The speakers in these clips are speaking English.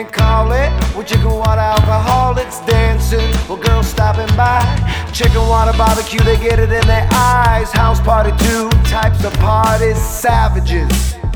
can't call it. With chicken water alcoholics dancing, with girls stopping by. Chicken water barbecue, they get it in their eyes. House party, two types of parties, savages.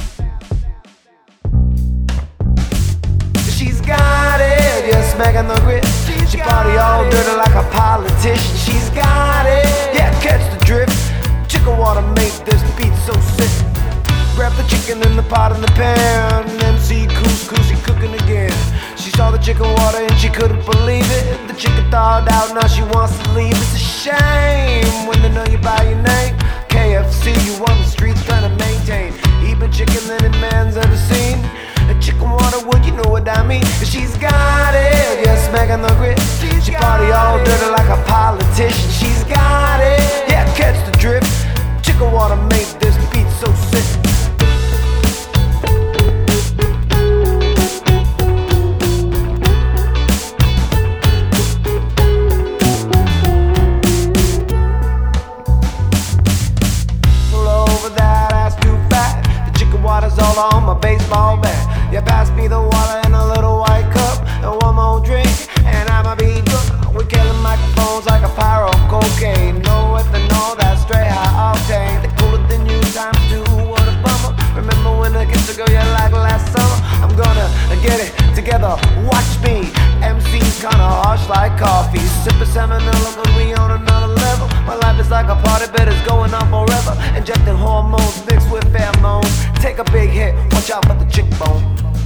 She's got it, yeah, smacking the grip. She party all dirty like a politician. She's got it, yeah, catch the drift. Chicken water make this beat so sick. Grab the chicken in the pot in the pan. MC Couscous, he cooking again. She saw the chicken water and she couldn't believe it. The chicken thawed out, now she wants to leave. It's a shame when they know you by your name. KFC, you on the streets trying to maintain even chicken than a man's ever seen. A chicken water wood, you know what I mean. She's got it, yeah, smacking the grip. She party all dirty like a politician. She's got it, yeah, catch the drift. Chicken water make this beat so sick. All on my baseball bat. Yeah, pass me the water in a little white cup and one more drink, and I'ma be drunk. We're killing microphones like a pyro cocaine. No ethanol, that's straight high octane. They're cooler than you times two. What a bummer. Remember when I get to go, yeah, like last summer. I'm gonna get it together. Watch me. MC's kinda harsh like coffee. Sipping salmonella, cause we on another level. My life is like a party, but it's going on forever. Injecting hormones mixed with pheromones. Take a big hit, watch out for the chick bone.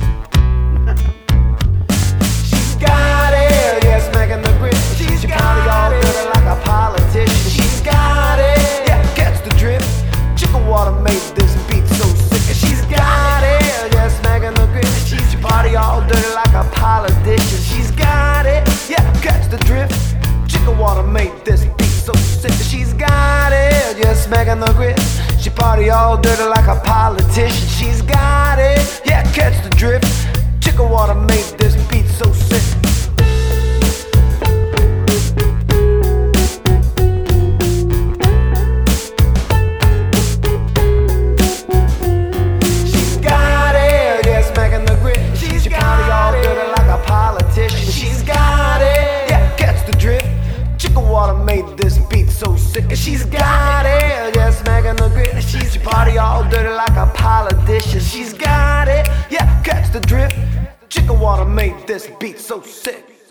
She's got it, yeah, smacking the grip. She party all dirty like a politician. She's got it, yeah, catch the drift. Chicken water made this beat so sick. She's got it, yeah, smacking the grip. She party all dirty like a politician. She's got it, yeah, catch the drift. Chicken water made this beat so sick. She's got it, yeah, smacking the grip. She party all dirty like a politician. She's got it, yeah, catch the drift. Chicken water made this beat so sick. She's got it, yeah, smacking the grip. She party all dirty like a politician. She's got it, yeah, catch the drift. Chicken water made this beat so sick. She's got it, yeah, smacking the grip. She party all dirty like a politician. She's got it, yeah, catch the drift. Chicken water made this beat so sick.